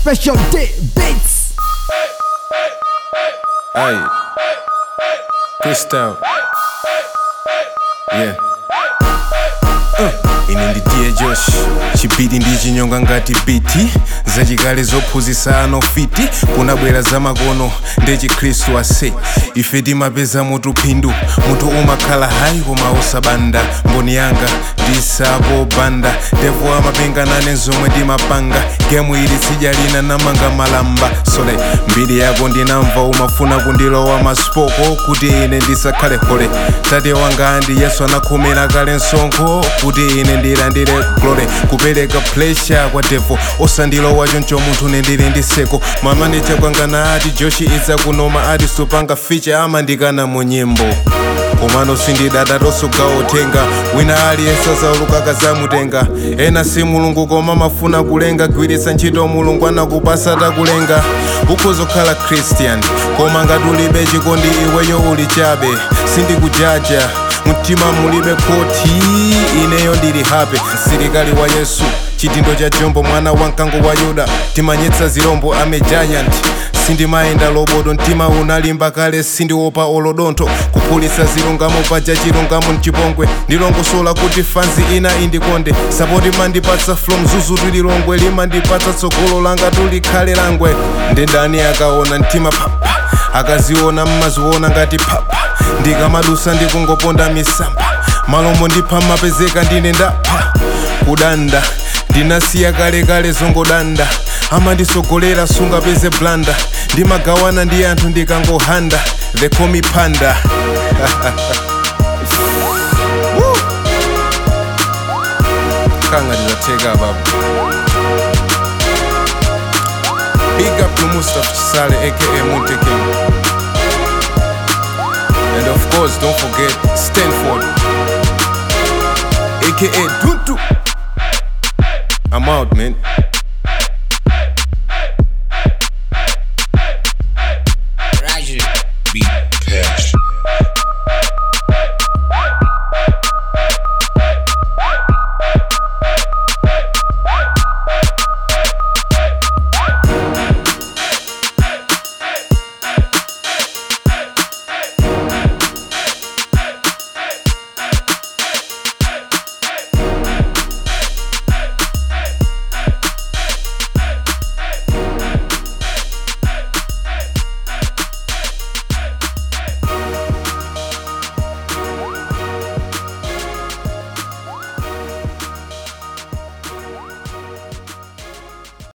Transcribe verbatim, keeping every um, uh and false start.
Special Day Beats. Aye. Crystal. Yeah. Uh. Ine ndiye Josh chipiti ndi chinyonga ngati biti zachikale zophunzitsa ano fiti kunabwera zamakono ndi chikhristu ase ife timapeza mutu phindu mutu umakhala hayi koma usabanda mboni yanga ndisapo banda devu amapenga nane zomwe timapanga gemu ili sidya lina namanga malamba sole mbiri yako ndinamva umafuna kundilowa maspoko kuti ine ndisakhale hole tate wanga andi Yesu anakhomera kale msonkho kuti ine ndilandire glory kupereka pressure kwa devil osandilowa choncho munthu nendili ndiseko mamaneja kwanga na ati Joshi iza kunoma ati supanga feature amandikana mu nyimbo komano sindidada tosuka otenga wina aliyense zaulukaka zamutenga ena si mulungu koma mafuna kulenga gwiritsa ntchito mulungu anakupasa takulenga ukhozokhala Christian koma ngati ulibe chikondi iweyo uli chabe sindikujaja mtima mulibe khoti ineyo ndili hape msilikali wa Yesu chitindo cha Jombo mwana wa mkango wa Yuda timanyetsa zirombo ame giant sindimayenda lobodo mtima unalimba kale sindiopa olodonto kupulisa zilungamo paja chilungamo mchipongwe ndilongosola kuti fanzi ina indikonde sapoti mandipatsa from zuzu tililongwe limandipatsa tsogolo langa tulikhale langwe ndendani akaona mtima papa akaziona mmaziona ngati papa ndikamadusa ndikungoponda misamba malomo ndipha mapezeka ndine ndapha kudanda ndinasiya kale kale zongodanda amandisogolera sunga peze blanda ndimagawana ndi anthu ndikangohanda they call me panda kanga ndizatheka baba. Big up to Mustafa Chisale aka Monte King. And of course, don't forget Stanford, aka Tuntu. I'm out, man.